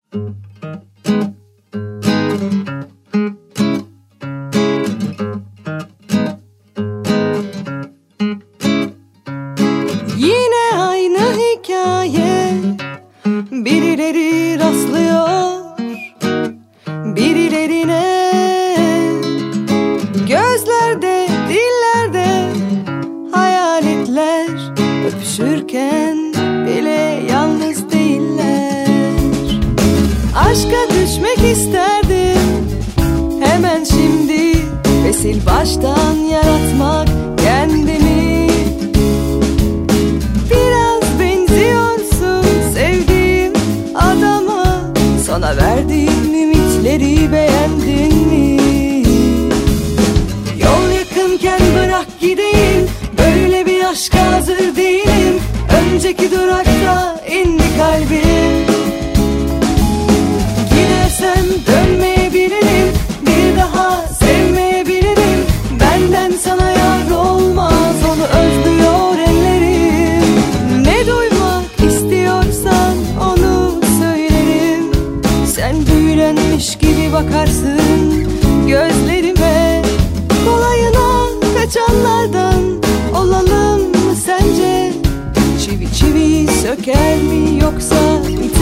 Yine aynı hikaye, birileri rastlıyor birilerine. Gözlerde, dillerde hayaletler, öpüşürken bile yalnız değiller. Aşka düşmek isterdim hemen şimdi ve sil baştan yaratmak kendimi. Biraz benziyorsun sevdiğim adama, sana verdiğim ümitleri beğendin mi? Yol yakınken bırak gideyim, böyle bir aşka hazır değilim. Önceki durakta indi kalbim. Gidersem dönmeyebilirim, bir daha sevmeyebilirim. Benden sana yar olmaz, onu özlüyor ellerim. Ne duymak istiyorsan onu söylerim. Sen büyülenmiş gibi bakarsın gözlerime. Kolayına kaçanlardan olalım mı sence? Çivi çivi söker mi yoksa